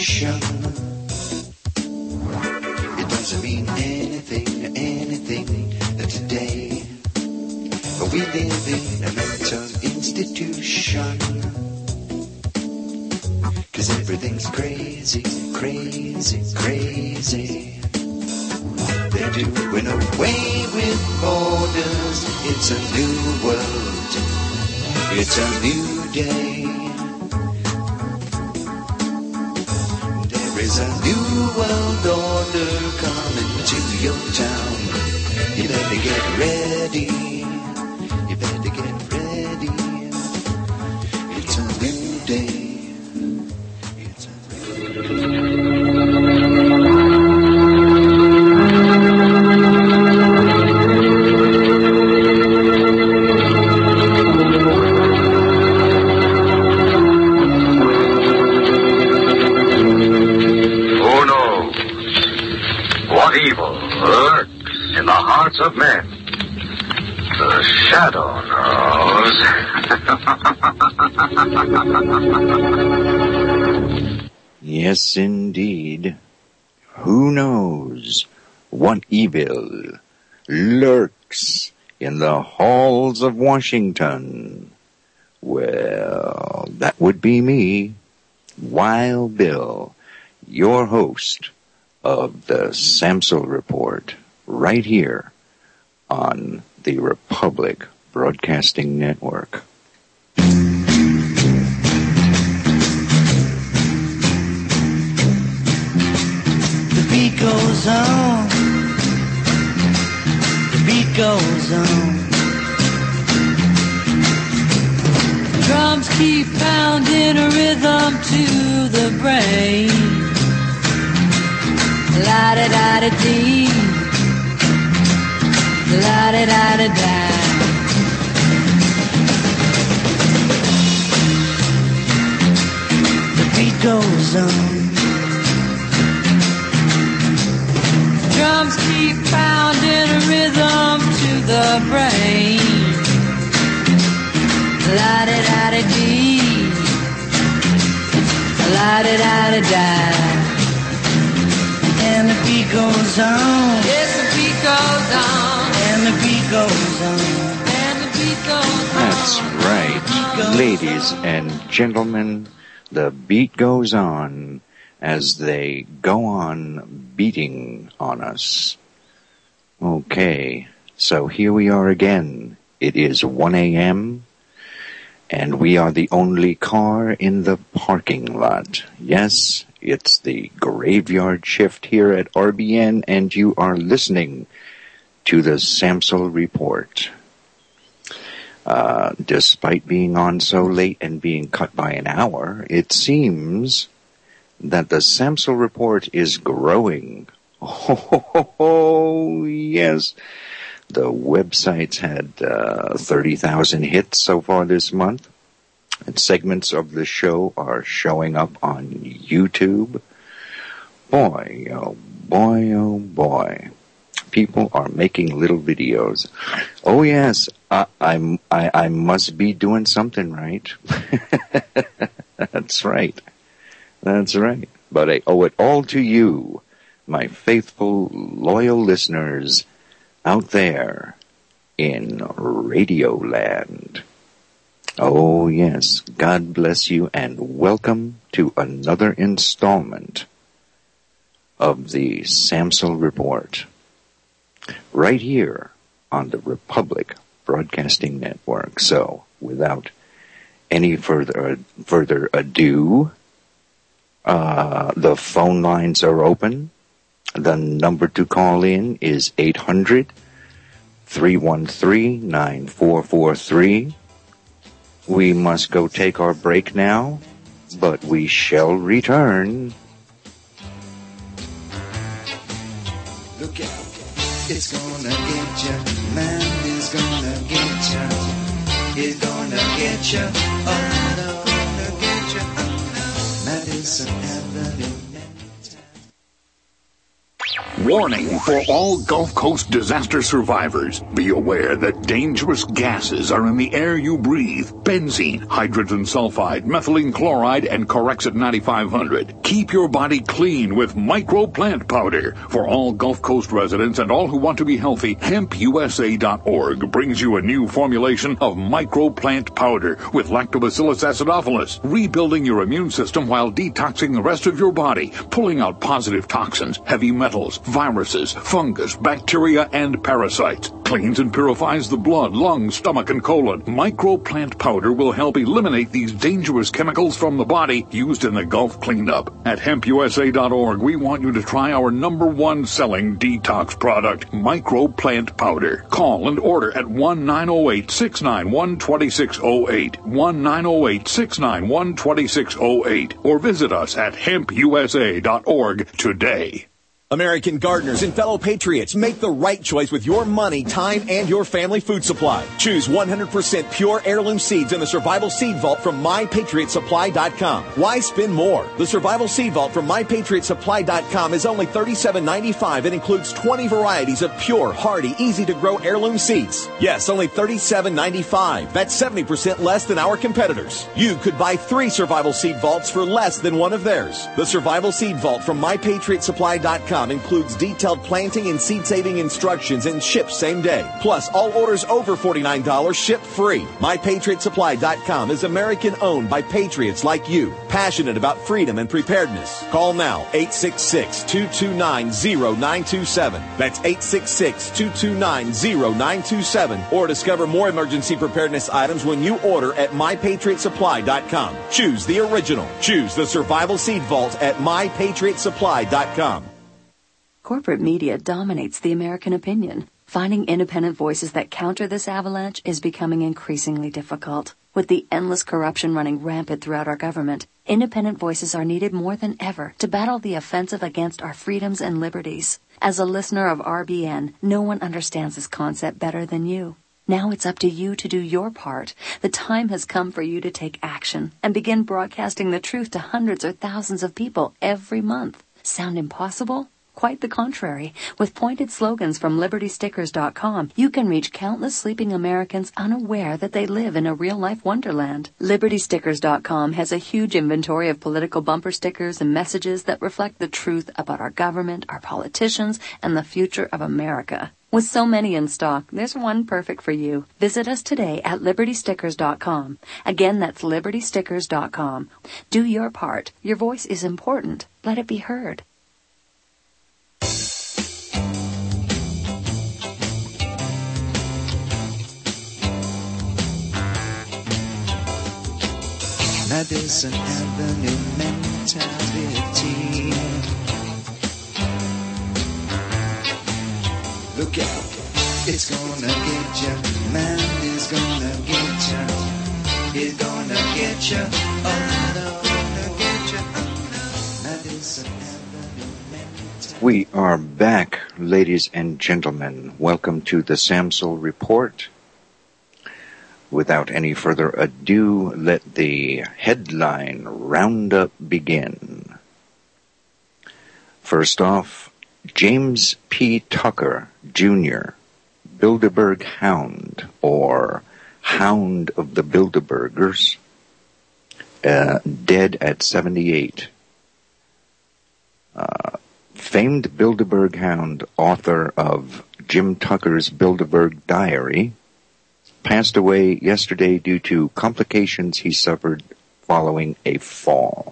institution. It doesn't mean anything today. But we live in a mental institution. 'Cause everything's crazy, crazy, crazy. They're doing away with borders. It's a new world. It's a new day. There is a new world order coming to your town. You better get ready. You better get ready. It's a new day. It's a new day. Evil lurks in the hearts of men. The shadow knows. Yes, indeed. Who knows what evil lurks in the halls of Washington? Well, that would be me, Wild Bill, your host of the Samsel Report, right here on the Republic Broadcasting Network. The beat goes on. The beat goes on. Drums keep pounding a rhythm to the brain. La-da-da-da-dee, la-da-da-da-da. The beat goes on. Drums keep pounding a rhythm to the brain. La-da-da-da-dee, la-da-da-da-da. And the beat goes on. Yes, the beat goes on. And the beat goes on. And the beat goes on. That's right. Ladies and gentlemen, the beat goes on as they go on beating on us. Okay, so here we are again. It is 1 a.m. and we are the only car in the parking lot. Yes, it's the graveyard shift here at RBN, and you are listening to the Samsel Report. Despite being on so late and being cut by an hour, it seems that the Samsel Report is growing. Oh, yes. The website's had 30,000 hits so far this month. And segments of the show are showing up on YouTube. Boy, oh boy, oh boy. People are making little videos. Oh yes, I must be doing something right. That's right. That's right. But I owe it all to you, my faithful, loyal listeners out there in Radioland. Oh yes, God bless you and welcome to another installment of the Samsel Report. Right here on the Republic Broadcasting Network. So, without any further ado, the phone lines are open. The number to call in is 800-313-9443. We must go take our break now, but we shall return. Look out, it's gonna get you, man, it's gonna get you, it's gonna get you, oh no, gonna get you, oh no, Madison Avenue. Warning for all Gulf Coast disaster survivors. Be aware that dangerous gases are in the air you breathe. Benzene, hydrogen sulfide, methylene chloride, and Corexit 9500. Keep your body clean with Micro Plant Powder. For all Gulf Coast residents and all who want to be healthy, HempUSA.org brings you a new formulation of Micro Plant Powder with Lactobacillus acidophilus, rebuilding your immune system while detoxing the rest of your body, pulling out positive toxins, heavy metals, viruses, fungus, bacteria, and parasites. Cleans and purifies the blood, lungs, stomach, and colon. Micro Plant Powder will help eliminate these dangerous chemicals from the body used in the Gulf cleanup. At HempUSA.org, we want you to try our #1 selling detox product, Micro Plant Powder. Call and order at 1-908-691-2608, 1-908-691-2608, or visit us at HempUSA.org today. American gardeners and fellow patriots, make the right choice with your money, time, and your family food supply. Choose 100% pure heirloom seeds in the Survival Seed Vault from MyPatriotSupply.com. Why spend more? The Survival Seed Vault from MyPatriotSupply.com is only $37.95 and includes 20 varieties of pure, hardy, easy-to-grow heirloom seeds. Yes, only $37.95. That's 70% less than our competitors. You could buy 3 Survival Seed Vaults for less than one of theirs. The Survival Seed Vault from MyPatriotSupply.com includes detailed planting and seed-saving instructions and ships same day. Plus, all orders over $49 ship free. MyPatriotSupply.com is American-owned by patriots like you, passionate about freedom and preparedness. Call now, 866-229-0927. That's 866-229-0927. Or discover more emergency preparedness items when you order at MyPatriotSupply.com. Choose the original. Choose the Survival Seed Vault at MyPatriotSupply.com. Corporate media dominates the American opinion. Finding independent voices that counter this avalanche is becoming increasingly difficult. With the endless corruption running rampant throughout our government, independent voices are needed more than ever to battle the offensive against our freedoms and liberties. As a listener of RBN, no one understands this concept better than you. Now it's up to you to do your part. The time has come for you to take action and begin broadcasting the truth to hundreds or thousands of people every month. Sound impossible? Quite the contrary. With pointed slogans from LibertyStickers.com, you can reach countless sleeping Americans unaware that they live in a real-life wonderland. LibertyStickers.com has a huge inventory of political bumper stickers and messages that reflect the truth about our government, our politicians, and the future of America. With so many in stock, there's one perfect for you. Visit us today at LibertyStickers.com. Again, that's LibertyStickers.com. Do your part. Your voice is important. Let it be heard. Madison Avenue mentality. Look out, it's gonna get ya. Man is gonna get ya. He's gonna get ya. Oh no, gonna get ya. Oh no. Madison Avenue mentality. We are back, ladies and gentlemen. Welcome to the Samsel Report. Without any further ado, let the headline roundup begin. First off, James P. Tucker, Jr., Bilderberg Hound, or Hound of the Bilderbergers, dead at 78. Famed Bilderberg Hound, author of Jim Tucker's Bilderberg Diary, passed away yesterday due to complications he suffered following a fall.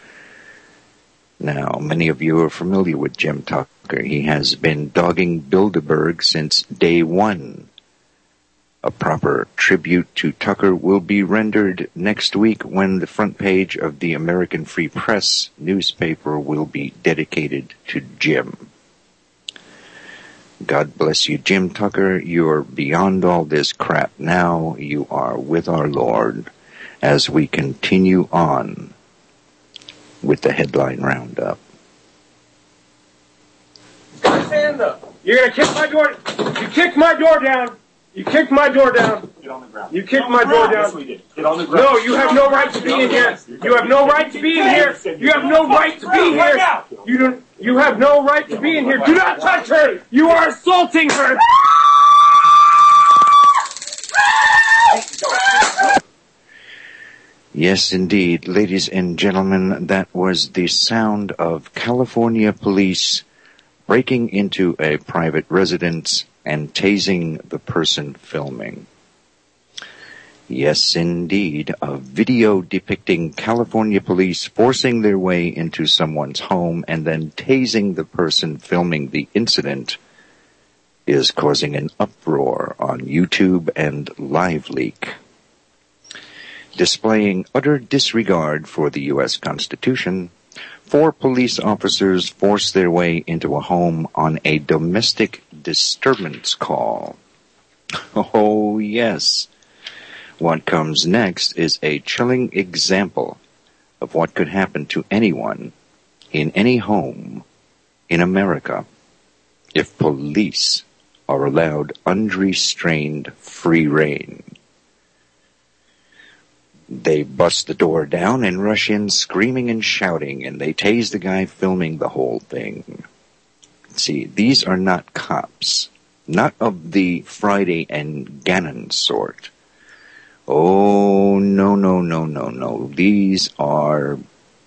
Now, many of you are familiar with Jim Tucker. He has been dogging Bilderberg since day one. A proper tribute to Tucker will be rendered next week when the front page of the American Free Press newspaper will be dedicated to Jim. God bless you, Jim Tucker. You're beyond all this crap now. You are with our Lord as we continue on with the headline roundup. Stand up. You're going to kick my door. You kicked my door down. You kicked my door down. Get on the ground. You kicked my door down. Yes, we did. Get on the ground. No, you have no right to be in here. You have no right to be in here. You have no right to be here. You have no right to be in here. Do not touch her. You are assaulting her. Yes, indeed. Ladies and gentlemen, that was the sound of California police breaking into a private residence and tasing the person filming. Yes, indeed. A video depicting California police forcing their way into someone's home and then tasing the person filming the incident is causing an uproar on YouTube and LiveLeak. Displaying utter disregard for the U.S. Constitution, 4 police officers forced their way into a home on a domestic disturbance call. Oh, yes. What comes next is a chilling example of what could happen to anyone in any home in America if police are allowed unrestrained free rein. They bust the door down and rush in screaming and shouting, and they tase the guy filming the whole thing. See, these are not cops, not of the Friday and Gannon sort. Oh, no. These are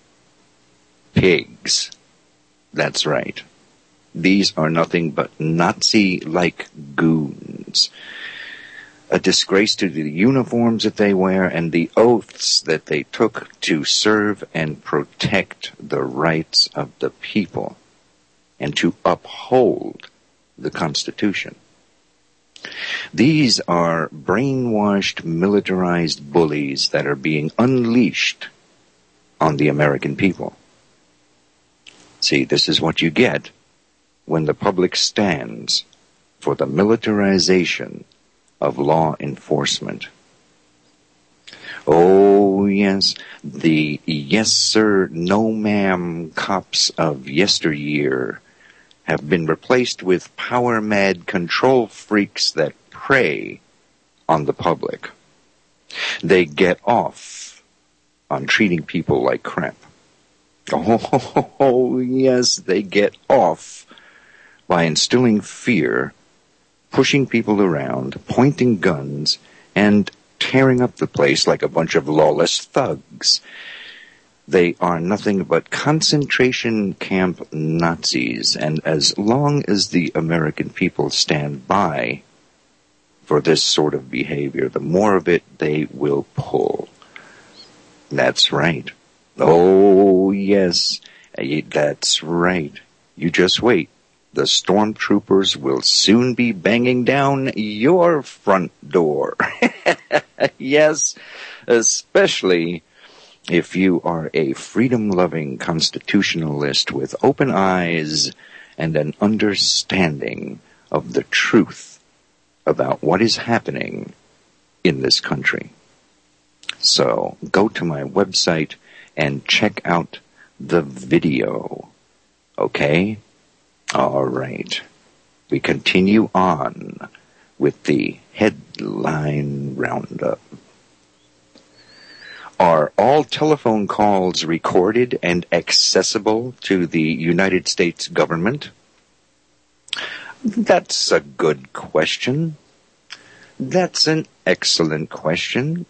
pigs. That's right. These are nothing but Nazi-like goons. A disgrace to the uniforms that they wear and the oaths that they took to serve and protect the rights of the people and to uphold the Constitution. These are brainwashed, militarized bullies that are being unleashed on the American people. See, this is what you get when the public stands for the militarization of law enforcement. Oh, yes, the yes sir, no ma'am cops of yesteryear have been replaced with power-mad control freaks that prey on the public. They get off on treating people like crap. Oh, yes, they get off by instilling fear, pushing people around, pointing guns, and tearing up the place like a bunch of lawless thugs. They are nothing but concentration camp Nazis, and as long as the American people stand by for this sort of behavior, the more of it they will pull. That's right. Oh, yes, that's right. You just wait. The stormtroopers will soon be banging down your front door. Yes, especially if you are a freedom-loving constitutionalist with open eyes and an understanding of the truth about what is happening in this country. So go to my website and check out the video. Okay? All right. We continue on with the headline roundup. Are all telephone calls recorded and accessible to the United States government? That's a good question. That's an excellent question.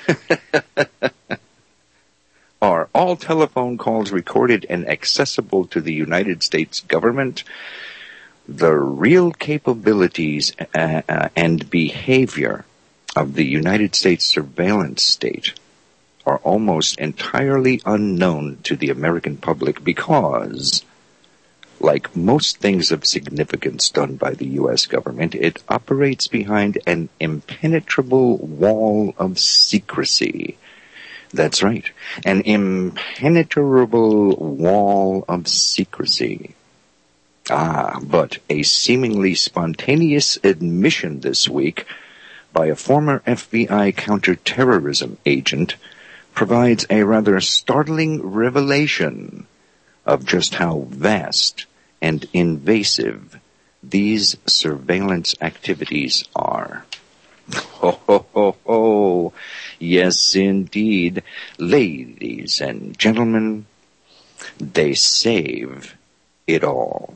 Are all telephone calls recorded and accessible to the United States government? The real capabilities and behavior of the United States surveillance state are almost entirely unknown to the American public because, like most things of significance done by the U.S. government, it operates behind an impenetrable wall of secrecy. That's right, an impenetrable wall of secrecy. But a seemingly spontaneous admission this week by a former FBI counterterrorism agent provides a rather startling revelation of just how vast and invasive these surveillance activities are. Ho, ho, ho, ho. Yes, indeed. Ladies and gentlemen, they save it all.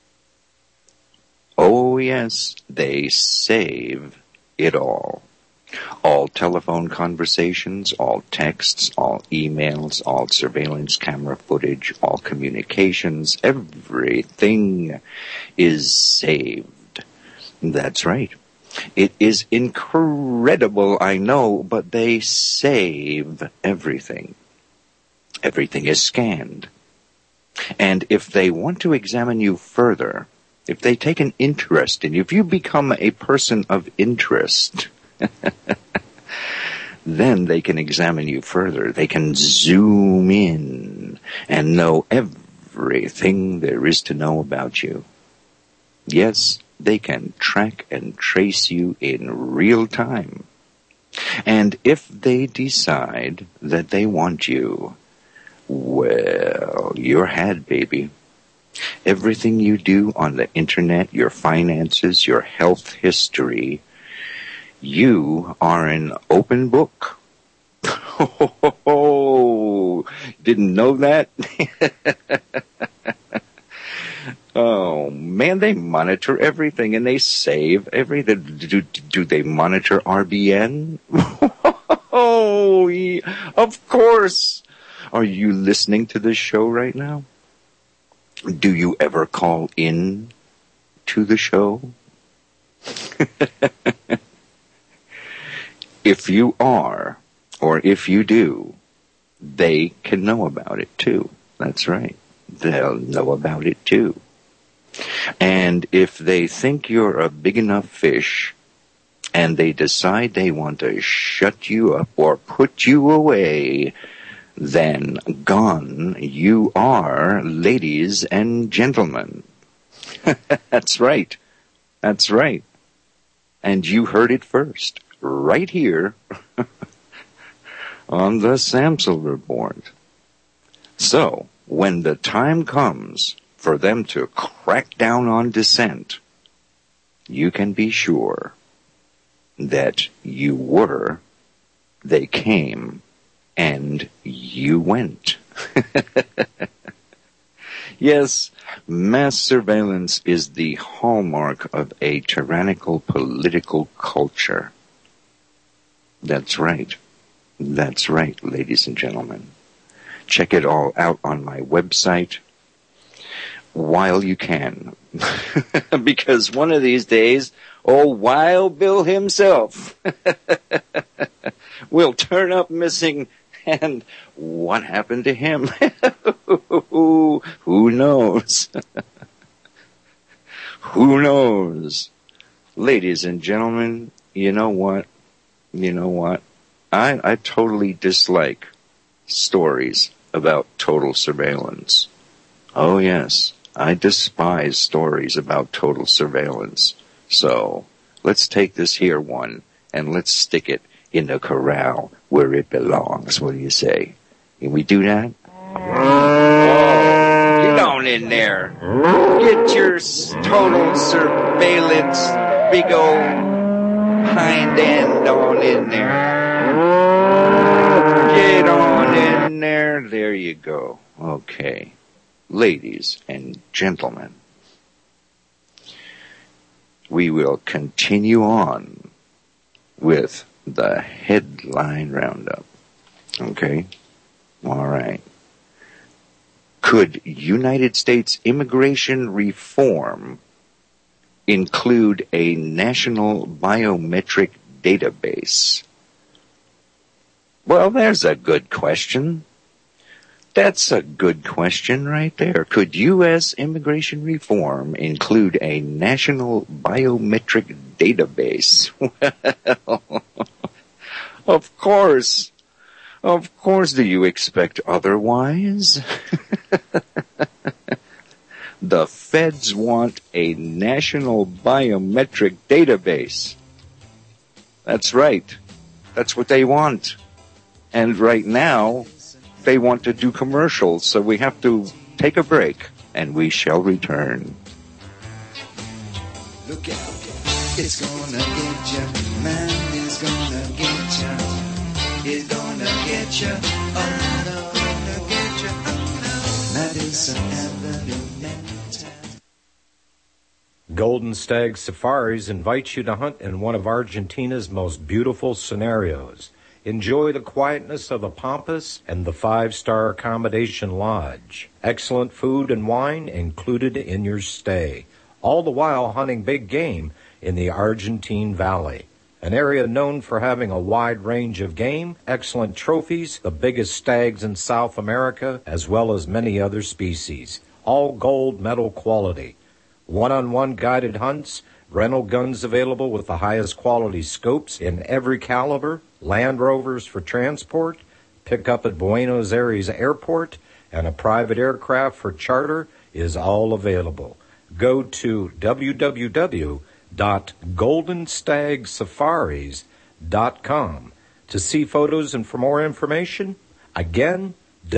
Oh, yes, they save it all. All telephone conversations, all texts, all emails, all surveillance camera footage, all communications, everything is saved. That's right. It is incredible, I know, but they save everything. Everything is scanned. And if they want to examine you further, if they take an interest in you, if you become a person of interest, then they can examine you further. They can zoom in and know everything there is to know about you. Yes, they can track and trace you in real time. And if they decide that they want you, well, you're had, baby. Everything you do on the internet, your finances, your health history, you are an open book. Oh, didn't know that? Oh, man, they monitor everything and they save everything. Do they monitor RBN? Oh, of course. Are you listening to this show right now? Do you ever call in to the show? If you are, or if you do, they can know about it too. That's right. They'll know about it too. And if they think you're a big enough fish, and they decide they want to shut you up or put you away, then gone you are, ladies and gentlemen. That's right. That's right. And you heard it first, right here on the Samsel Report. So, when the time comes for them to crack down on dissent, you can be sure that you were, they came, and you went. Yes, mass surveillance is the hallmark of a tyrannical political culture. That's right. That's right, ladies and gentlemen. Check it all out on my website while you can. Because one of these days, old Wild Bill himself will turn up missing. And what happened to him? Who knows? Who knows? Ladies and gentlemen, you know what? You know what? I totally dislike stories about total surveillance. Oh yes, I despise stories about total surveillance. So, let's take this here one and let's stick it in the corral where it belongs. What do you say? Can we do that? Oh, get on in there. Get your total surveillance big old hind end on in there. Get on in there. There you go. Okay. Ladies and gentlemen, we will continue on with the headline roundup. Okay? All right. Could United States immigration reform include a national biometric database? Well, there's a good question. That's a good question right there. Could U.S. immigration reform include a national biometric database? Well, of course. Of course, do you expect otherwise? The feds want a national biometric database. That's right. That's what they want. And right now, they want to do commercials, so we have to take a break, and we shall return. Look out. It's gonna get you, man, it's gonna get you. It's gonna get you, oh no, gonna get you, oh no. Madison Avenue Mental. Golden Stag Safaris invites you to hunt in one of Argentina's most beautiful scenarios. Enjoy the quietness of the Pampas and the 5-star accommodation lodge. Excellent food and wine included in your stay, all the while hunting big game in the Argentine Valley, an area known for having a wide range of game, excellent trophies, the biggest stags in South America, as well as many other species, all gold medal quality. One-on-one guided hunts, rental guns available with the highest quality scopes in every caliber, Land Rovers for transport, pick up at Buenos Aires Airport, and a private aircraft for charter is all available. Go to www.goldenstagsafaris.com to see photos and for more information. Again,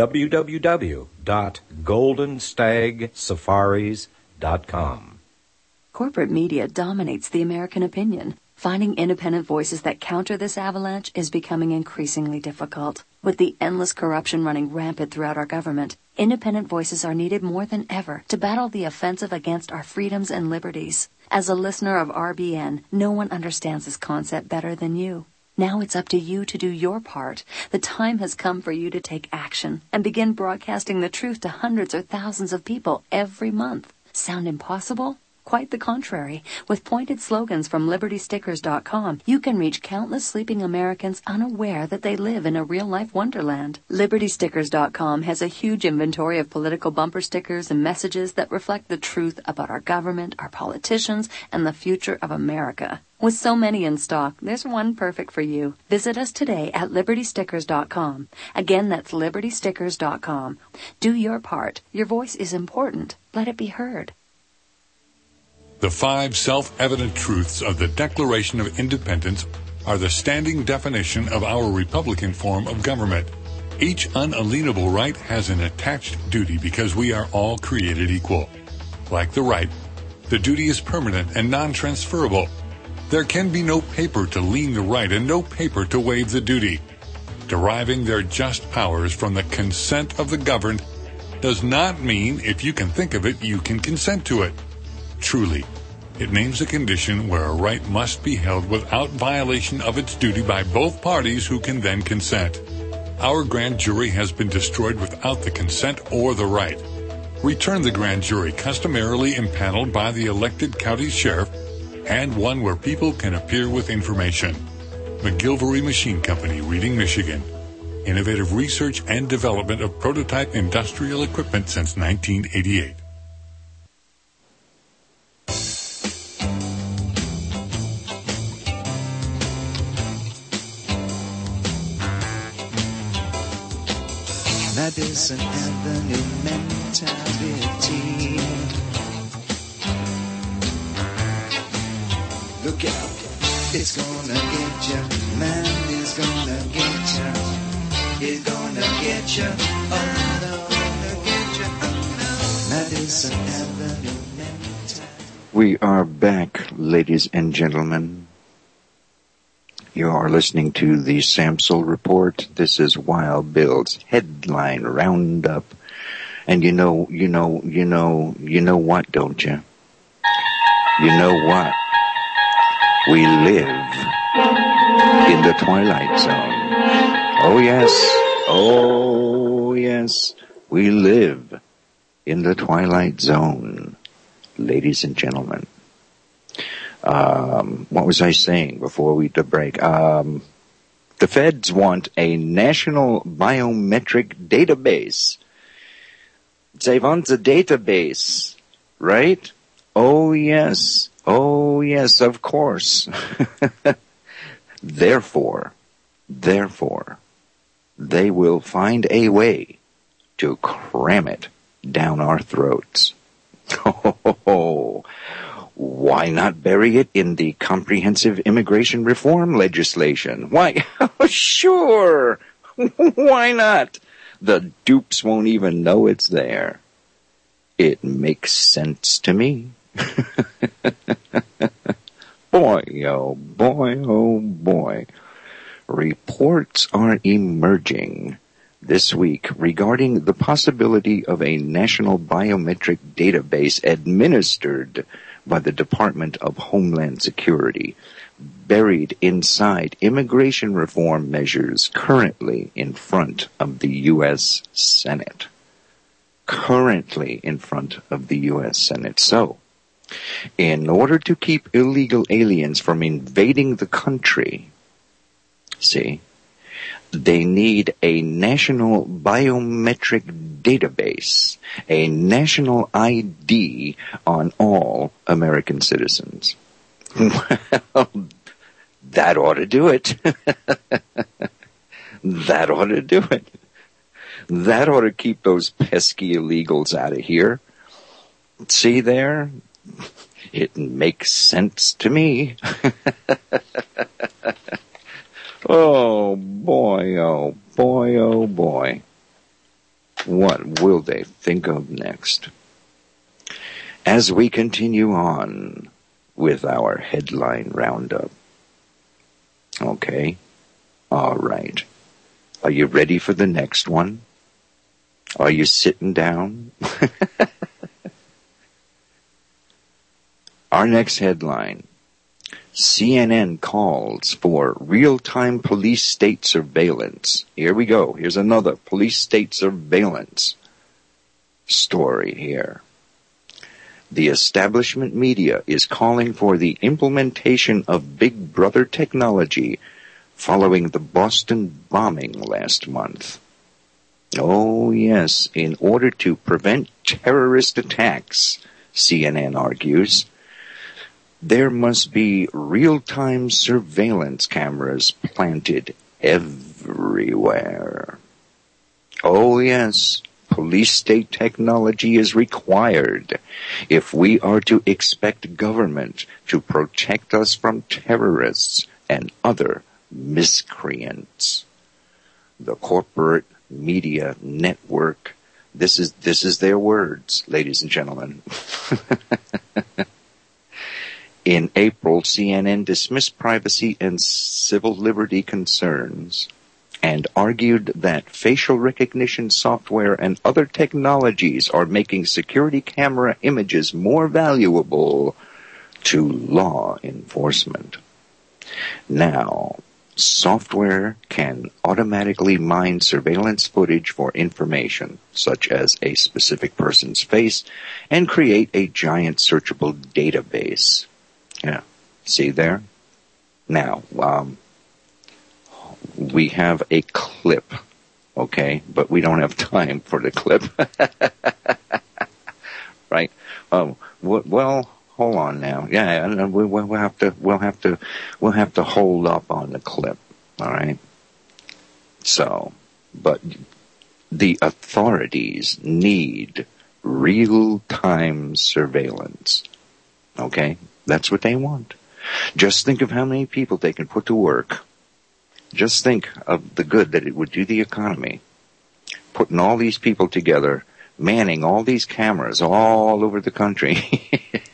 www.goldenstagsafaris.com. Corporate media dominates the American opinion. Finding independent voices that counter this avalanche is becoming increasingly difficult. With the endless corruption running rampant throughout our government, independent voices are needed more than ever to battle the offensive against our freedoms and liberties. As a listener of RBN, no one understands this concept better than you. Now it's up to you to do your part. The time has come for you to take action and begin broadcasting the truth to hundreds or thousands of people every month. Sound impossible? Quite the contrary. With pointed slogans from LibertyStickers.com, you can reach countless sleeping Americans unaware that they live in a real-life wonderland. LibertyStickers.com has a huge inventory of political bumper stickers and messages that reflect the truth about our government, our politicians, and the future of America. With so many in stock, there's one perfect for you. Visit us today at LibertyStickers.com. Again, that's LibertyStickers.com. Do your part. Your voice is important. Let it be heard. The 5 self-evident truths of the Declaration of Independence are the standing definition of our Republican form of government. Each unalienable right has an attached duty because we are all created equal. Like the right, the duty is permanent and non-transferable. There can be no paper to lien the right and no paper to waive the duty. Deriving their just powers from the consent of the governed does not mean if you can think of it, you can consent to it. Truly, it names a condition where a right must be held without violation of its duty by both parties who can then consent. Our grand jury has been destroyed without the consent or the right. Return the grand jury customarily impaneled by the elected county sheriff and one where people can appear with information. McGilvery Machine Company, Reading, Michigan. Innovative research and development of prototype industrial equipment since 1988. Madison Avenue mentality. Look out, it's gonna get you, man, it's gonna get you. It's gonna get you, oh no, gonna get you, oh no. Madison Avenue mentality. We are back, ladies and gentlemen. You are listening to the Samsel Report. This is Wild Bill's Headline Roundup. And you know what, don't you? You know what? We live in the Twilight Zone. Oh yes, we live in the Twilight Zone, ladies and gentlemen. What was I saying before we took break? The feds want a national biometric database. They want a database, right? Oh yes, of course. Therefore, they will find a way to cram it down our throats. Oh, why not bury it in the comprehensive immigration reform legislation? Why, sure, why not? The dupes won't even know it's there. It makes sense to me. boy, oh boy, oh boy. Reports are emerging this week regarding the possibility of a national biometric database administered by the Department of Homeland Security, buried inside immigration reform measures currently in front of the U.S. Senate. Currently in front of the U.S. Senate. So, in order to keep illegal aliens from invading the country, see, they need a national biometric database, a national ID on all American citizens. Well, that ought to do it. That ought to do it. That ought to keep those pesky illegals out of here. See there? It makes sense to me. Oh boy, oh boy, oh boy. What will they think of next? As we continue on with our headline roundup. Okay. All right. Are you ready for the next one? Are you sitting down? Our next headline. CNN calls for real-time police state surveillance. Here we go. Here's another police state surveillance story here. The establishment media is calling for the implementation of Big Brother technology following the Boston bombing last month. Oh yes, in order to prevent terrorist attacks, CNN argues, there must be real-time surveillance cameras planted everywhere. Oh yes, police state technology is required if we are to expect government to protect us from terrorists and other miscreants. The corporate media network, this is their words, ladies and gentlemen. In April, CNN dismissed privacy and civil liberty concerns and argued that facial recognition software and other technologies are making security camera images more valuable to law enforcement. Now, software can automatically mine surveillance footage for information, such as a specific person's face, and create a giant searchable database. Yeah, see there? Now, we have a clip, okay? But we don't have time for the clip. Right? Well, hold on now. Yeah, we'll have to hold up on the clip. All right? So, but the authorities need real-time surveillance. Okay? That's what they want. Just think of how many people they can put to work. Just think of the good that it would do the economy. Putting all these people together, manning all these cameras all over the country.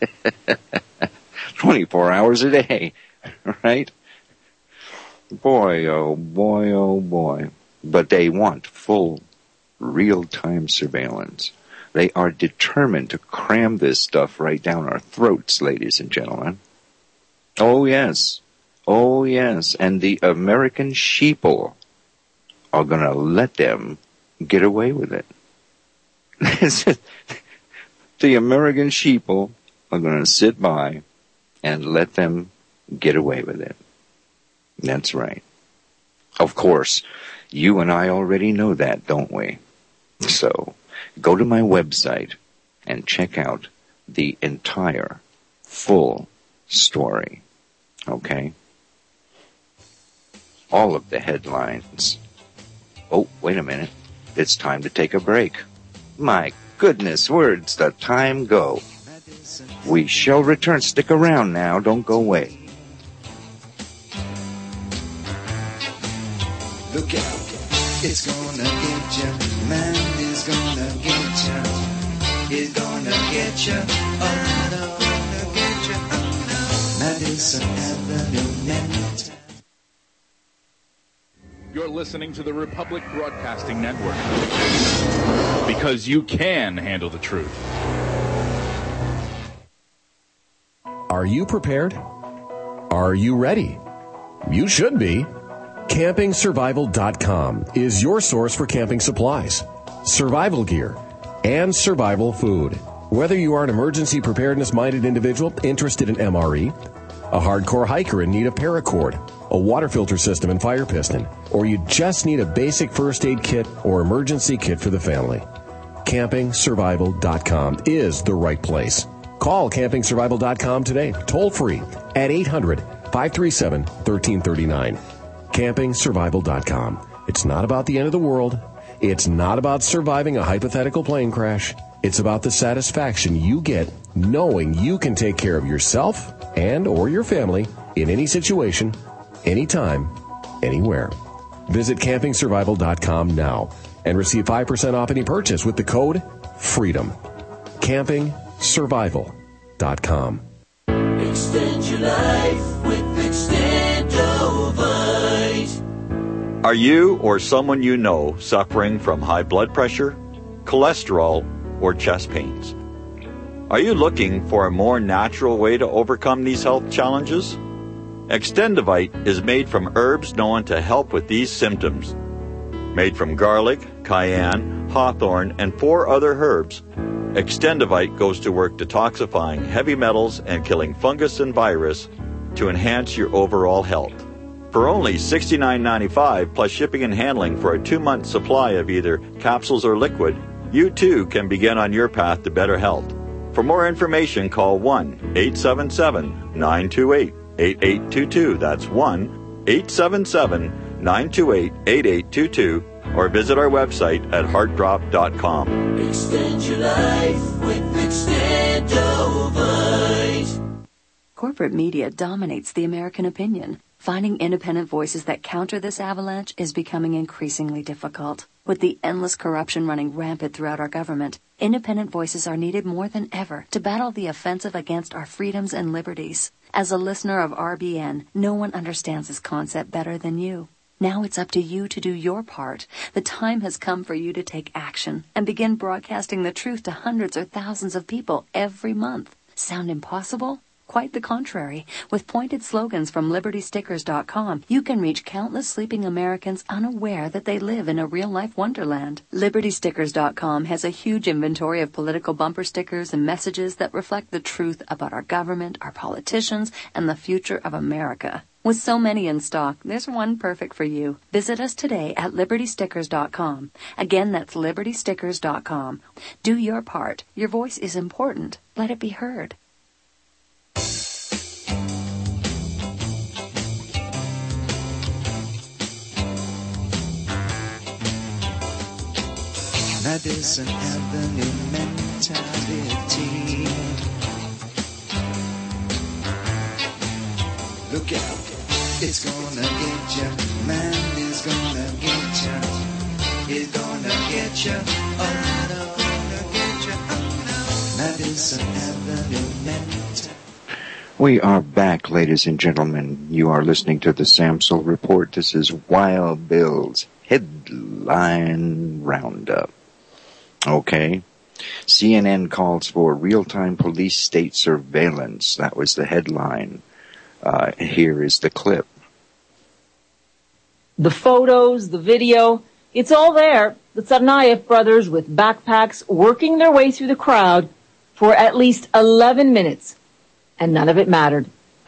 24 hours a day, right? Boy, oh boy, oh boy. But they want full real-time surveillance. They are determined to cram this stuff right down our throats, ladies and gentlemen. Oh yes. Oh yes. And the American sheeple are going to let them get away with it. The American sheeple are going to sit by and let them get away with it. That's right. Of course, you and I already know that, don't we? So, go to my website and check out the entire full story. Okay? All of the headlines. Oh, wait a minute. It's time to take a break. My goodness, where's the time go? We shall return. Stick around now. Don't go away. Look out. It's gonna get you. Man is gonna get you. He's gonna get you. Oh no, gonna get you. Oh no. Madison Avenue Mentality. You're listening to the Republic Broadcasting Network. Because you can handle the truth. Are you prepared? Are you ready? You should be. CampingSurvival.com is your source for camping supplies, survival gear, and survival food. Whether you are an emergency preparedness-minded individual interested in MRE, a hardcore hiker in need of paracord, a water filter system and fire piston, or you just need a basic first aid kit or emergency kit for the family, CampingSurvival.com is the right place. Call CampingSurvival.com today, toll free at 800-537-1339. CampingSurvival.com. It's not about the end of the world. It's not about surviving a hypothetical plane crash. It's about the satisfaction you get knowing you can take care of yourself and or your family in any situation, anytime, anywhere. Visit CampingSurvival.com now and receive 5% off any purchase with the code FREEDOM. CampingSurvival.com. Extend your life with Extendovite. Are you or someone you know suffering from high blood pressure, cholesterol, or chest pains? Are you looking for a more natural way to overcome these health challenges? Extendovite is made from herbs known to help with these symptoms. Made from garlic, cayenne, hawthorn, and 4 other herbs, Extendovite goes to work detoxifying heavy metals and killing fungus and virus to enhance your overall health. For only $69.95 plus shipping and handling for a 2-month supply of either capsules or liquid, you too can begin on your path to better health. For more information, call 1-877-928-8822. That's 1-877-928-8822. Or visit our website at heartdrop.com. Extend your life with Extendovite. Corporate media dominates the American opinion. Finding independent voices that counter this avalanche is becoming increasingly difficult. With the endless corruption running rampant throughout our government, independent voices are needed more than ever to battle the offensive against our freedoms and liberties. As a listener of RBN, no one understands this concept better than you. Now it's up to you to do your part. The time has come for you to take action and begin broadcasting the truth to hundreds or thousands of people every month. Sound impossible? Quite the contrary. With pointed slogans from LibertyStickers.com, you can reach countless sleeping Americans unaware that they live in a real-life wonderland. LibertyStickers.com has a huge inventory of political bumper stickers and messages that reflect the truth about our government, our politicians, and the future of America. With so many in stock, there's one perfect for you. Visit us today at LibertyStickers.com. Again, that's LibertyStickers.com. Do your part. Your voice is important. Let it be heard. Madison Avenue Mentality. Look out, it's gonna get ya. Man is gonna get ya. He's gonna get ya. Oh no, gonna get ya. Oh no. Madison Avenue Mentality. We are back, ladies and gentlemen. You are listening to the Samsel Report. This is Wild Bill's Headline Roundup. Okay. CNN calls for real-time police state surveillance. That was the headline. Here is the clip. The photos, the video, it's all there. The Tsarnaev brothers with backpacks working their way through the crowd for at least 11 minutes. And none of it mattered.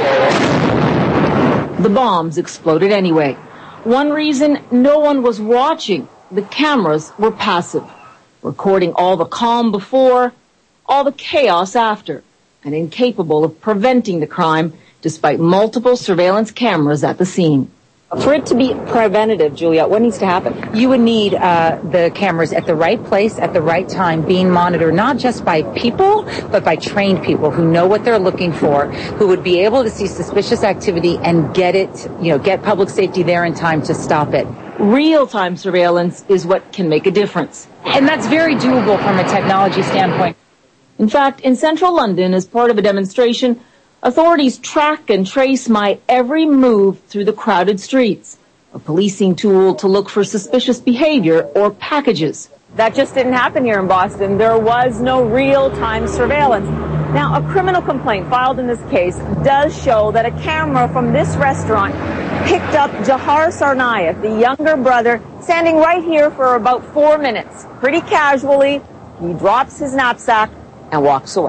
The bombs exploded anyway. One reason, no one was watching. The cameras were passive, recording all the calm before, all the chaos after, and incapable of preventing the crime despite multiple surveillance cameras at the scene. For it to be preventative, Julia, what needs to happen? You would need the cameras at the right place at the right time, being monitored not just by people, but by trained people who know what they're looking for, who would be able to see suspicious activity and get public safety there in time to stop it. Real-time surveillance is what can make a difference. And that's very doable from a technology standpoint. In fact, in central London, as part of a demonstration, Authorities track and trace my every move through the crowded streets, a policing tool to look for suspicious behavior or packages. That just didn't happen here in Boston. There was no real-time surveillance. Now, a criminal complaint filed in this case does show that a camera from this restaurant picked up Jahar Sarnaik, the younger brother, standing right here for about 4 minutes. Pretty casually, he drops his knapsack and walks away.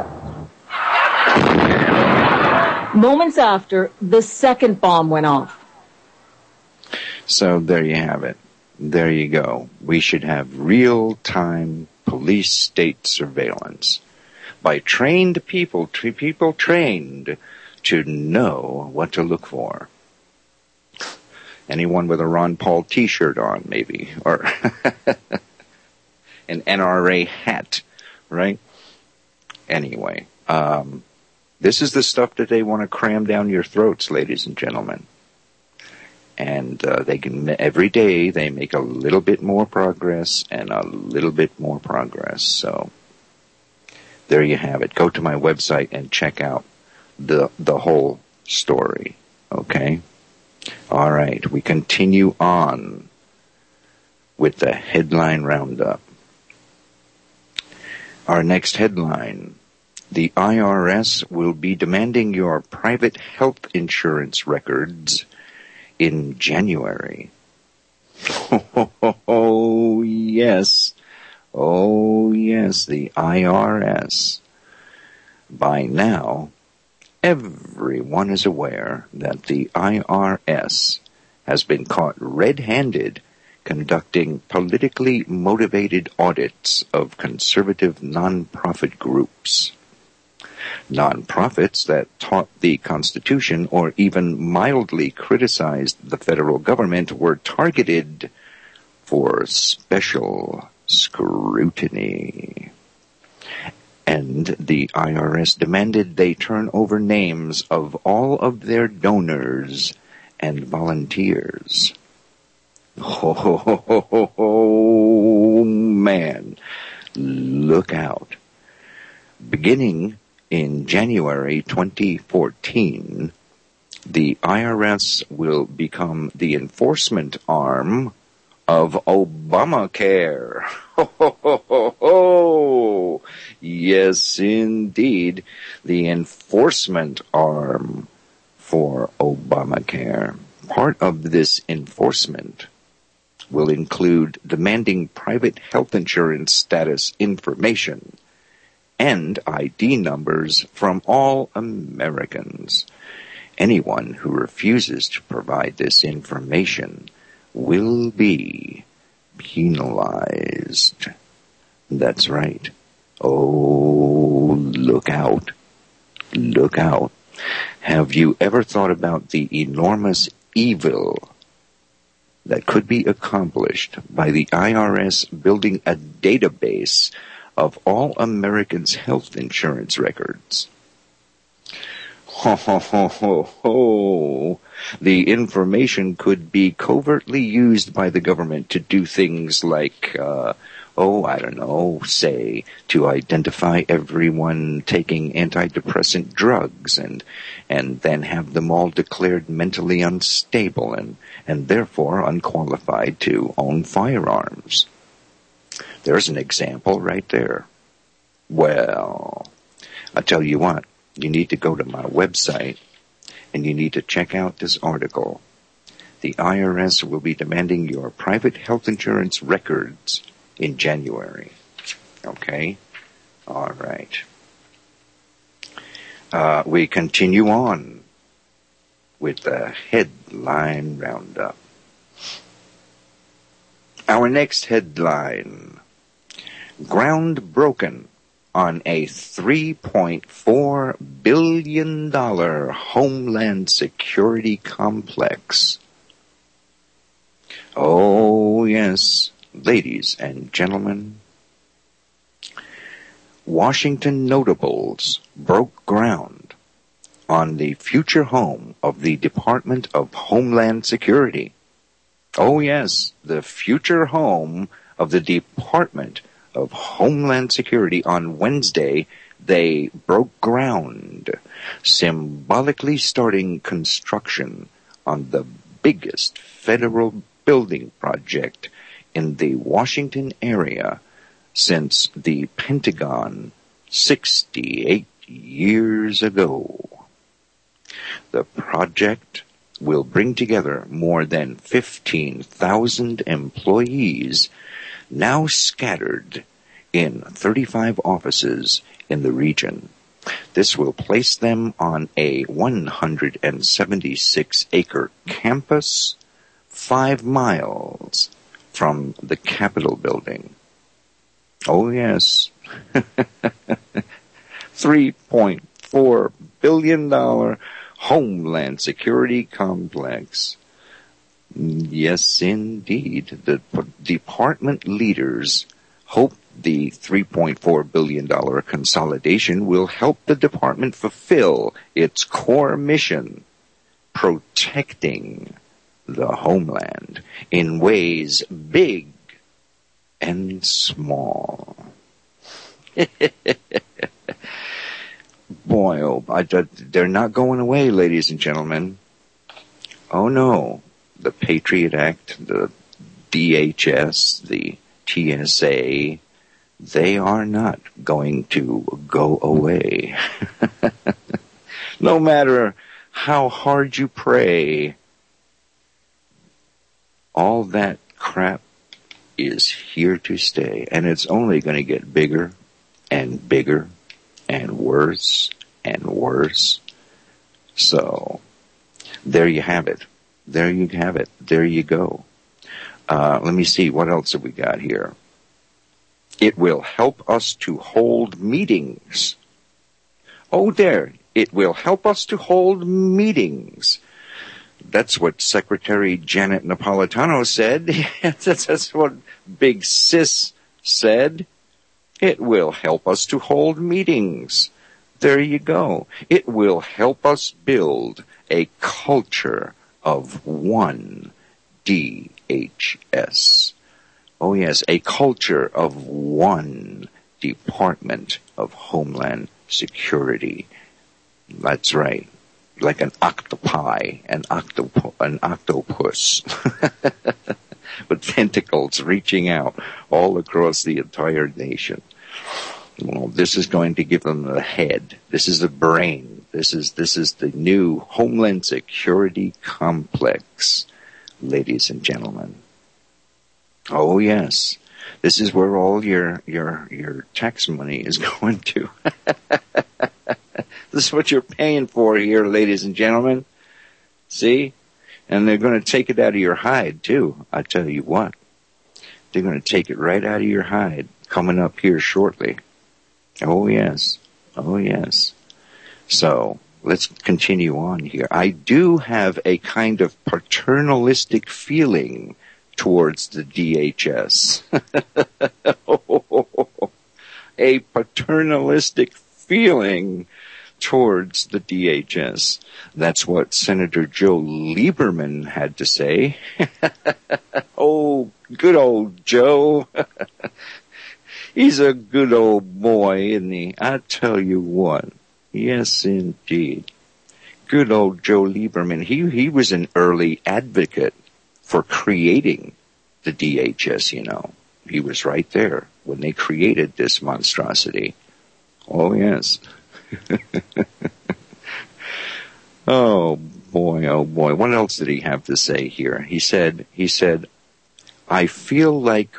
Moments after, the second bomb went off. So there you have it. There you go. We should have real-time police state surveillance by trained people trained to know what to look for. Anyone with a Ron Paul t-shirt on, maybe, or an NRA hat, right? Anyway, this is the stuff that they want to cram down your throats, ladies and gentlemen. And they can, every day they make a little bit more progress and a little bit more progress. So there you have it. Go to my website and check out the whole story. Okay? All right. We continue on with the headline roundup. Our next headline: the IRS will be demanding your private health insurance records in January. Oh, yes. Oh, yes, the IRS. By now, everyone is aware that the IRS has been caught red-handed conducting politically motivated audits of conservative nonprofit groups. Nonprofits that taught the Constitution or even mildly criticized the federal government were targeted for special scrutiny. And the IRS demanded they turn over names of all of their donors and volunteers. Oh, man. Look out. Beginning in January 2014, the IRS will become the enforcement arm of Obamacare. Yes, indeed, the enforcement arm for Obamacare. Part of this enforcement will include demanding private health insurance status information and ID numbers from all Americans. Anyone who refuses to provide this information will be penalized. That's right. Oh, look out. Look out. Have you ever thought about the enormous evil that could be accomplished by the IRS building a database of all Americans' health insurance records? The information could be covertly used by the government to do things like, say, to identify everyone taking antidepressant drugs and then have them all declared mentally unstable and therefore unqualified to own firearms. There's an example right there. Well, I tell you what, you need to go to my website and you need to check out this article. The IRS will be demanding your private health insurance records in January. Okay? All right. We continue on with the headline roundup. Our next headline: ground broken on a $3.4 billion Homeland Security complex. Oh, yes, ladies and gentlemen. Washington notables broke ground on the future home of the Department of Homeland Security. Oh, yes, the future home of the Department of Homeland Security. On Wednesday, they broke ground. symbolically starting construction on the biggest federal building project in the Washington area since the Pentagon 68 years ago. The project will bring together more than 15,000 employees now scattered in 35 offices in the region. This will place them on a 176-acre campus 5 miles from the Capitol building. Oh, yes. $3.4 billion Homeland Security Complex. Yes, indeed. The department leaders hope the $3.4 billion consolidation will help the department fulfill its core mission, protecting the homeland in ways big and small. Boy, they're not going away, ladies and gentlemen. Oh no, the Patriot Act, the DHS, the TSA, they are not going to go away. No matter how hard you pray, all that crap is here to stay, and it's only going to get bigger and bigger and worse and worse. So, there you have it. There you have it. There you go. Let me see, what else have we got here? It will help us to hold meetings. Oh, there. It will help us to hold meetings. That's what Secretary Janet Napolitano said. That's what Big Sis said. It will help us to hold meetings. There you go. It will help us build a culture of one DHS. Oh yes, a culture of one Department of Homeland Security. That's right. Like an octopi, an octopus. With tentacles reaching out all across the entire nation. Well, this is going to give them the head. This is the brain. This is the new Homeland Security Complex, ladies and gentlemen. Oh yes, this is where all your tax money is going to. This is what you're paying for here, ladies and gentlemen. See? And they're going to take it out of your hide, too. I tell you what. They're going to take it right out of your hide coming up here shortly. Oh, yes. Oh, yes. So, let's continue on here. I do have a kind of paternalistic feeling towards the DHS. A paternalistic feeling towards the DHS. That's what Senator Joe Lieberman had to say. Oh, good old Joe. He's a good old boy, isn't he? I tell you what. Yes, indeed. Good old Joe Lieberman. He was an early advocate for creating the DHS, you know. He was right there when they created this monstrosity. Oh, yes. Oh boy. What else did he have to say here? He said, I feel like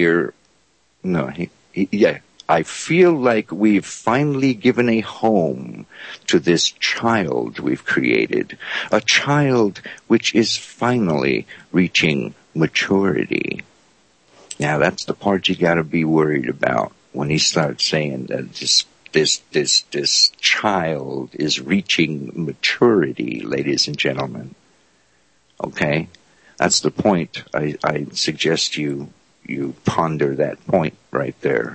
I feel like we've finally given a home to this child we've created. A child which is finally reaching maturity. Now that's the part you gotta be worried about when he starts saying that this child is reaching maturity, ladies and gentlemen. Okay? That's the point. I suggest you ponder that point right there.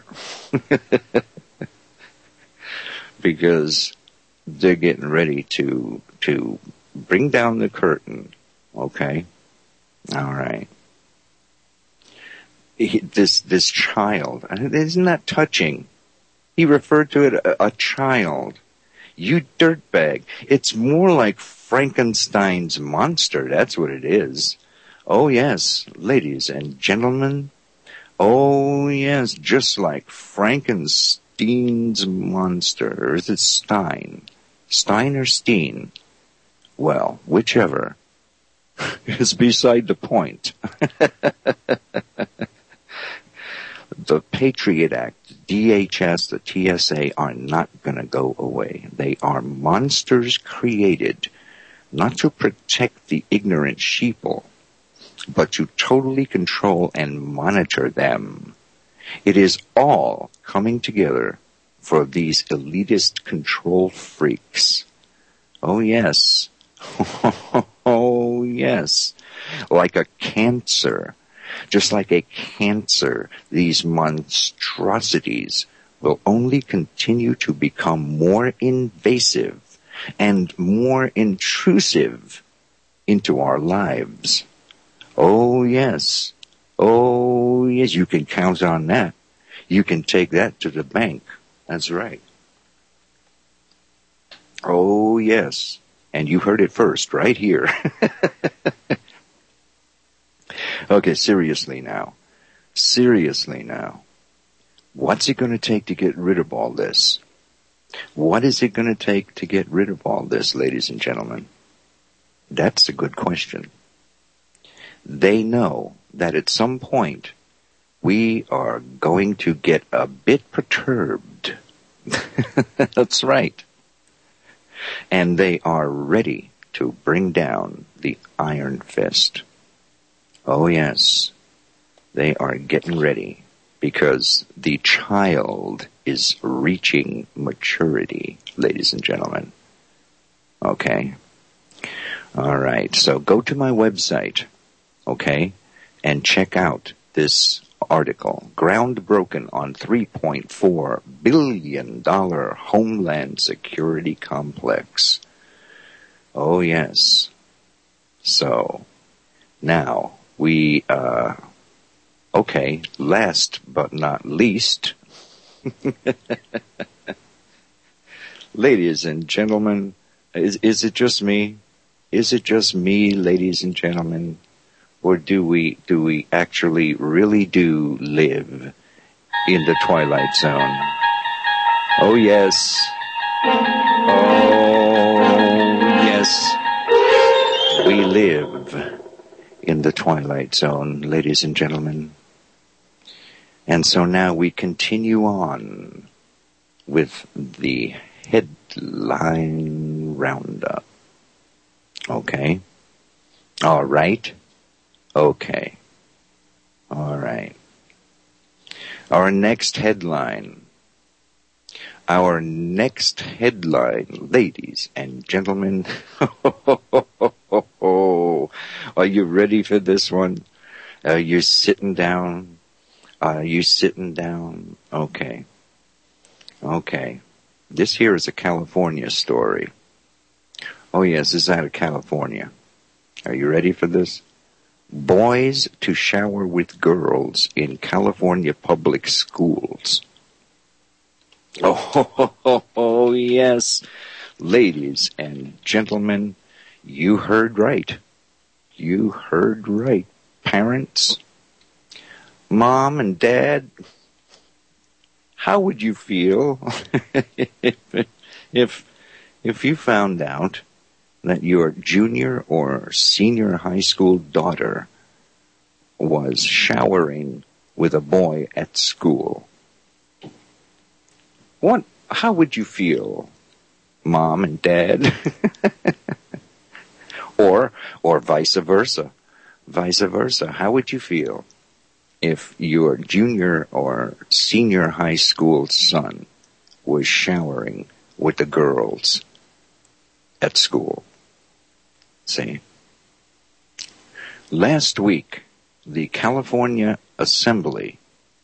Because they're getting ready to bring down the curtain. Okay? All right. This child, isn't that touching? He referred to it a child. You dirtbag. It's more like Frankenstein's monster. That's what it is. Oh, yes, ladies and gentlemen. Oh, yes, just like Frankenstein's monster. Or is it Stein? Stein or Steen? Well, whichever is beside the point. The Patriot Act, DHS, the TSA are not going to go away. They are monsters created not to protect the ignorant sheeple, but to totally control and monitor them. It is all coming together for these elitist control freaks. Oh, yes. Oh, yes. Like a cancer. Just like a cancer, these monstrosities will only continue to become more invasive and more intrusive into our lives. Oh, yes. Oh, yes, you can count on that. You can take that to the bank. That's right. Oh, yes. And you heard it first, right here. Okay, seriously now. Seriously now. What's it going to take to get rid of all this? What is it going to take to get rid of all this, ladies and gentlemen? That's a good question. They know that at some point we are going to get a bit perturbed. That's right. And they are ready to bring down the Iron Fist. Oh, yes. They are getting ready because the child is reaching maturity, ladies and gentlemen. Okay? All right. So go to my website, okay, and check out this article, Ground Broken on $3.4 billion Homeland Security Complex. Oh, yes. So, now, we, okay, last but not least, ladies and gentlemen, is it just me? Is it just me, ladies and gentlemen? Or do we actually really do live in the Twilight Zone? Oh, yes. Oh, yes. We live in the Twilight Zone, ladies and gentlemen. And so now we continue on with the headline roundup. Okay? All right? Okay. All right. Our next headline, ladies and gentlemen. Are you ready for this one? You're sitting down. Are you sitting down? Okay. Okay. This here is a California story. Oh, yes, this is out of California. Are you ready for this? Boys to shower with girls in California public schools. Oh, yes. Ladies and gentlemen, you heard right. You heard right. Parents, mom and dad, how would you feel if you found out that your junior or senior high school daughter was showering with a boy at school? How would you feel, mom and dad? or vice versa. Vice versa. How would you feel if your junior or senior high school son was showering with the girls at school? See? Last week, the California Assembly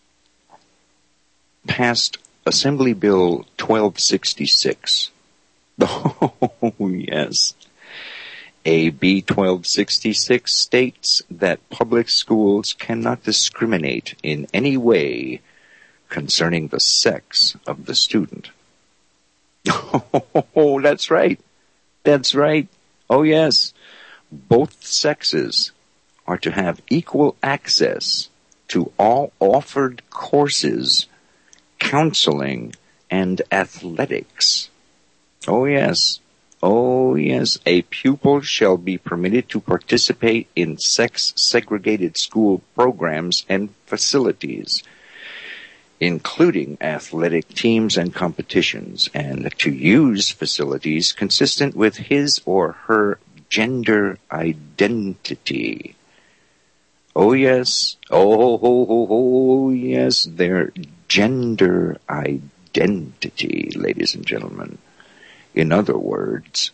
passed Assembly Bill 1266. Oh, yes. AB 1266 states that public schools cannot discriminate in any way concerning the sex of the student. Oh, that's right. That's right. Oh, yes. Both sexes are to have equal access to all offered courses, counseling, and athletics. Oh, yes. Oh, yes. A pupil shall be permitted to participate in sex-segregated school programs and facilities, including athletic teams and competitions, and to use facilities consistent with his or her gender identity. Oh, yes. Oh, yes. Their gender identity, ladies and gentlemen. In other words,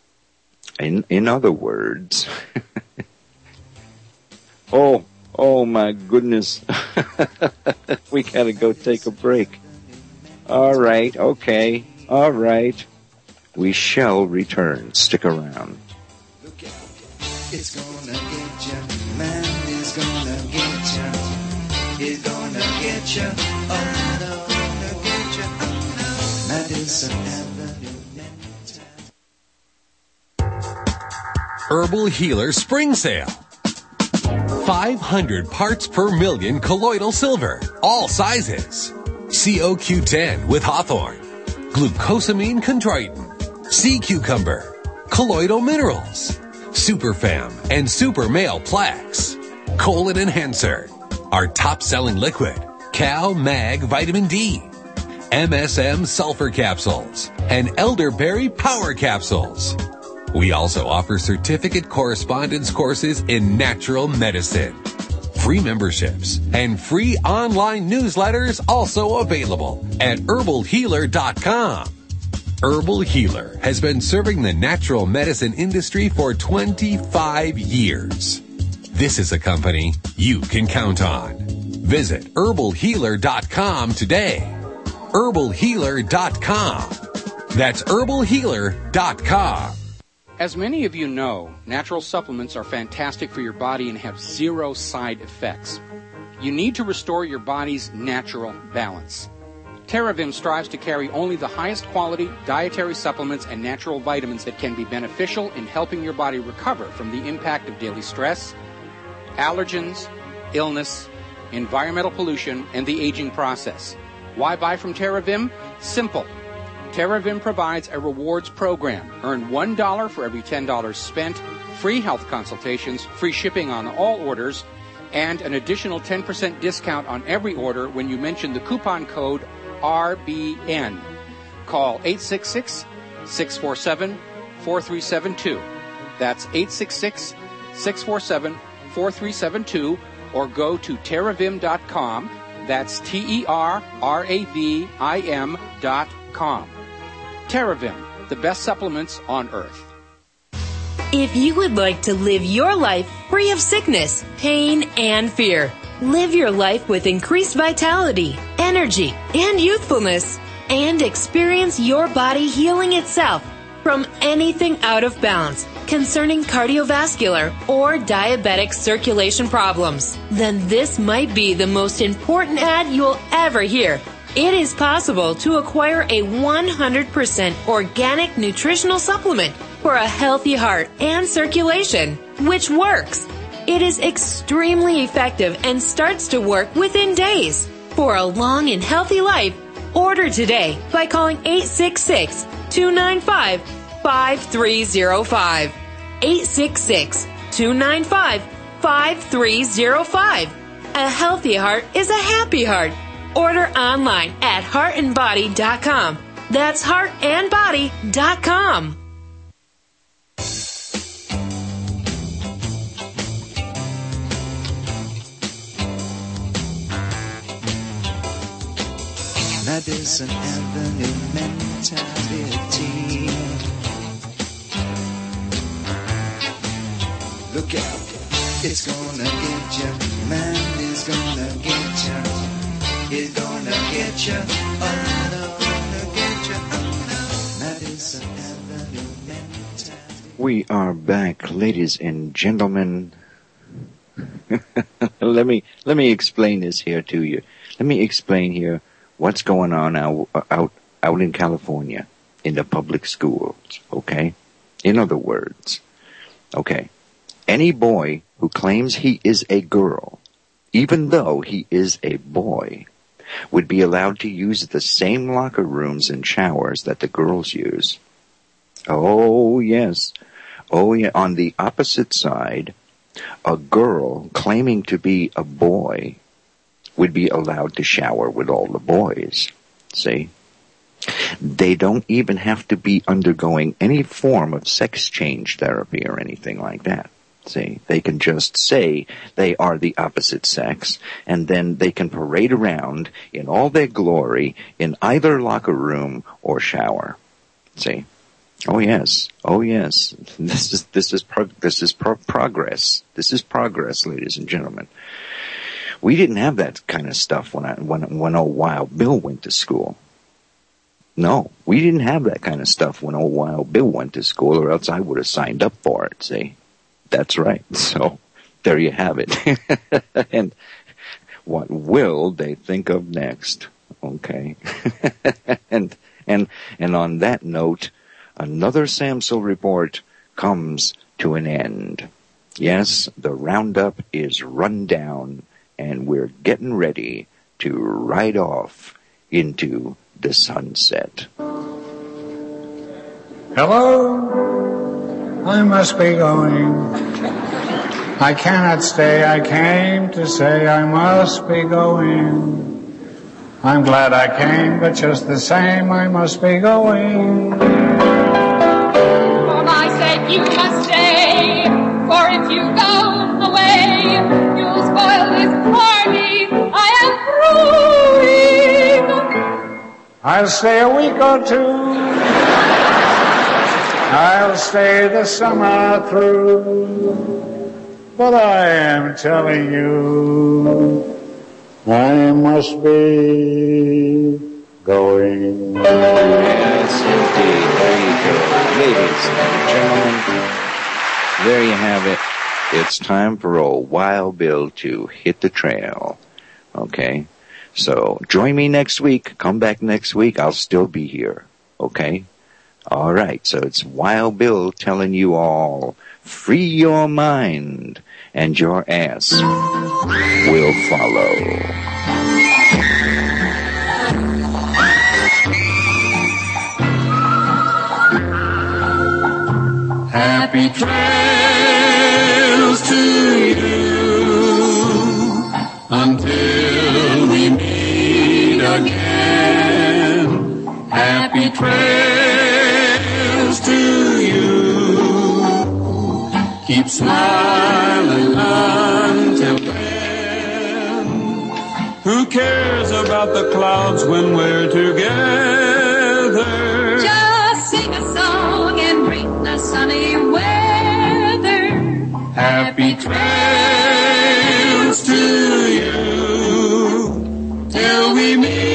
oh my goodness. We gotta go take a break. All right, okay, all right. We shall return. Stick around. It's gonna get you, man is gonna get you. He's gonna get you, oh no, gonna get you, oh no. Madison Avenue. Herbal Healer Spring Sale. 500 parts per million colloidal silver, all sizes. COQ10 with hawthorn, glucosamine chondroitin, sea cucumber, colloidal minerals, Superfam and Super Male Plaques, Colon Enhancer, our top-selling liquid, Cal Mag Vitamin D, MSM Sulfur Capsules, and Elderberry Power Capsules. We also offer certificate correspondence courses in natural medicine. Free memberships and free online newsletters also available at herbalhealer.com. Herbal Healer has been serving the natural medicine industry for 25 years. This is a company you can count on. Visit herbalhealer.com today. herbalhealer.com. That's herbalhealer.com. As many of you know, natural supplements are fantastic for your body and have zero side effects. You need to restore your body's natural balance. TerraVim strives to carry only the highest quality dietary supplements and natural vitamins that can be beneficial in helping your body recover from the impact of daily stress, allergens, illness, environmental pollution, and the aging process. Why buy from TerraVim? Simple. TerraVim provides a rewards program. Earn $1 for every $10 spent, free health consultations, free shipping on all orders, and an additional 10% discount on every order when you mention the coupon code RBN. Call 866-647-4372. That's 866-647-4372, or go to terravim.com. That's TerraVim.com. TerraVim, the best supplements on earth. If you would like to live your life free of sickness, pain, and fear, live your life with increased vitality, energy, and youthfulness, and experience your body healing itself from anything out of balance concerning cardiovascular or diabetic circulation problems, then this might be the most important ad you'll ever hear. It is possible to acquire a 100% organic nutritional supplement for a healthy heart and circulation, which works. It is extremely effective and starts to work within days. For a long and healthy life, order today by calling 866-295-5305. 866-295-5305. A healthy heart is a happy heart. Order online at heartandbody.com. That's heartandbody.com. Madison Avenue mentality. Look out, it's gonna get you. Man is gonna get you. He's gonna get you. Oh no, gonna get you. Oh no. Madison Avenue mentality. We are back, ladies and gentlemen. Let me explain this here to you. Let me explain here what's going on out in California. in the public schools, okay? In other words, okay, any boy who claims he is a girl, even though he is a boy, would be allowed to use the same locker rooms and showers that the girls use. Oh, yes. Oh, yeah. On the opposite side, a girl claiming to be a boy would be allowed to shower with all the boys. See? They don't even have to be undergoing any form of sex change therapy or anything like that. See? They can just say they are the opposite sex, and then they can parade around in all their glory in either locker room or shower. See? Oh yes. Oh yes. This is progress. This is progress, ladies and gentlemen. We didn't have that kind of stuff when old Wild Bill went to school. No, we didn't have that kind of stuff when old Wild Bill went to school, or else I would have signed up for it, see? That's right. So, there you have it. And what will they think of next? Okay. And on that note, another Samsel report comes to an end. Yes, the roundup is run down, and we're getting ready to ride off into the sunset. Hello, I must be going. I cannot stay, I came to say I must be going. I'm glad I came, but just the same I must be going. For my sake you must stay, for if you go away, you'll spoil this party I am throwing. I'll stay a week or two. I'll stay the summer through. But I am telling you, I must be going. Yes, indeed. There you go. Ladies and gentlemen, there you have it. It's time for old Wild Bill to hit the trail. Okay? So, join me next week. Come back next week. I'll still be here. Okay? All right. So, it's Wild Bill telling you all, free your mind, and your ass will follow. Happy trails to you until we meet again. Happy trails to you. Keep smiling until then. Who cares about the clouds when we're together? Just sing a song and bring the sunny weather. Happy trails to you till we meet